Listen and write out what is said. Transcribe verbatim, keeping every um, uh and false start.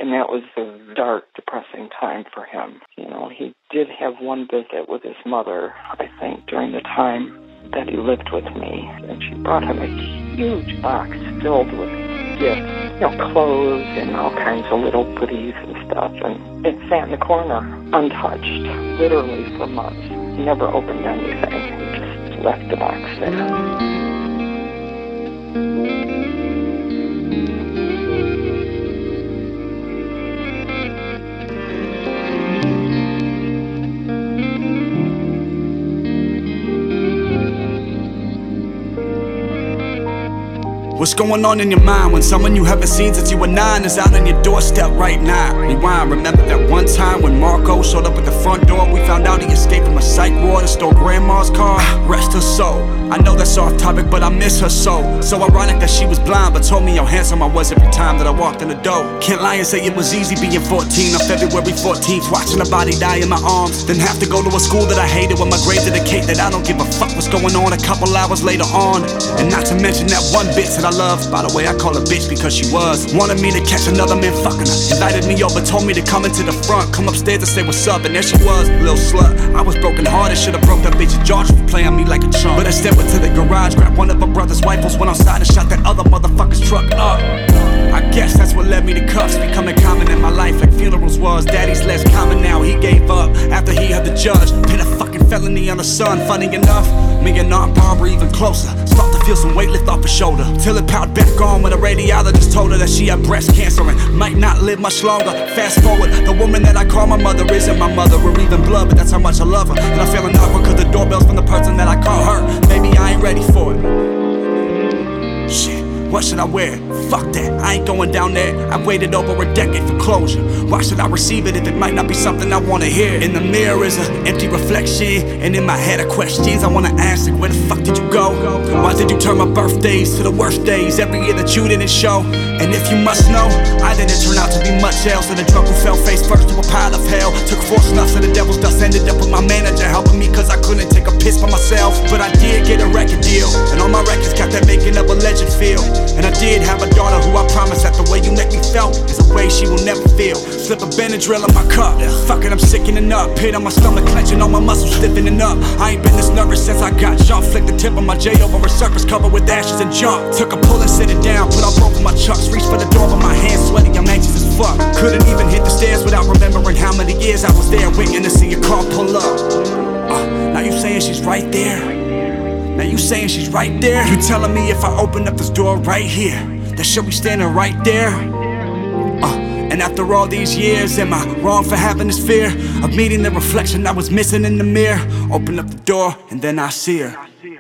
And that was a dark, depressing time for him. You know, he did have one visit with his mother, I think, during the time that he lived with me. And she brought him a huge box filled with gifts, you know, clothes and all kinds of little goodies and stuff. And it sat in the corner, untouched, literally for months. He never opened anything. He just left the box there. What's going on in your mind when someone you haven't seen since you were nine is out on your doorstep right now? Rewind, remember that one time when Marco showed up at the front door? We found out he escaped from a psych ward and stole grandma's car. Rest her soul. I know that's off topic, but I miss her so. So ironic that she was blind, but told me how handsome I was every time that I walked in the door. Can't lie and say it was easy being fourteen on February fourteenth, watching a body die in my arms. Then have to go to a school that I hated when my grades indicate that I don't give a fuck what's going on a couple hours later on. And not to mention that one bitch that I love. By the way, I call her bitch because she was. Wanted me to catch another man fucking her. Invited me over, told me to come into the front, come upstairs and say what's up. And there she was, little slut. I was broken hearted, should've broke that bitch's jaw for playing me like a chump. But instead went to the garage, grabbed one of her brother's rifles, went outside and shot that other motherfucker's truck up. I guess that's what led me to cuffs becoming common in my life like funerals was. Daddy's less common now, he gave up after he had the judge pin a fucking felony on the son. Funny enough, me and Aunt Barbara even closer. Start to feel some weight lift off her shoulder, till it piled back on when a radiologist told her that she had breast cancer and might not live much longer. Fast forward, the woman that I call my mother isn't my mother or even blood, but that's how much I love her. And I'm feeling awkward cause the doorbell's from the person that I call her. Maybe I ain't ready for it. Shit. What should I wear? Fuck that, I ain't going down there. I've waited over a decade for closure. Why should I receive it if it might not be something I wanna hear? In the mirror is an empty reflection, and in my head are questions I wanna ask, like where the fuck did you go? Why did you turn my birthdays to the worst days every year that you didn't show? And if you must know, I didn't turn out to be much else than a drunk who fell face first to a pile of hell. Took four snuffs of the devil's dust, ended up with my manager helping me cause I couldn't take a piss by myself. But I did get a record deal, and all my records got that making of a legend feel. And I did have a daughter who I promise that the way you make me felt is a way she will never feel. Slip a Benadryl in my cup, fuck it, I'm sickening up. Pit on my stomach, clenching, all my muscles stiffening up. I ain't been this nervous since I got shot. Flicked the tip of my J over a surface covered with ashes and junk. Took a pull and sit it down, put on both of my chucks. Reached for the door but my hands sweaty, I'm anxious as fuck. Couldn't even hit the stairs without remembering how many years I was there waiting to see a car pull up. uh, Now you saying she's right there? Now you saying she's right there? You telling me if I open up this door right here, that she'll be standing right there? Uh, and after all these years, am I wrong for having this fear of meeting the reflection I was missing in the mirror? Open up the door and then I see her.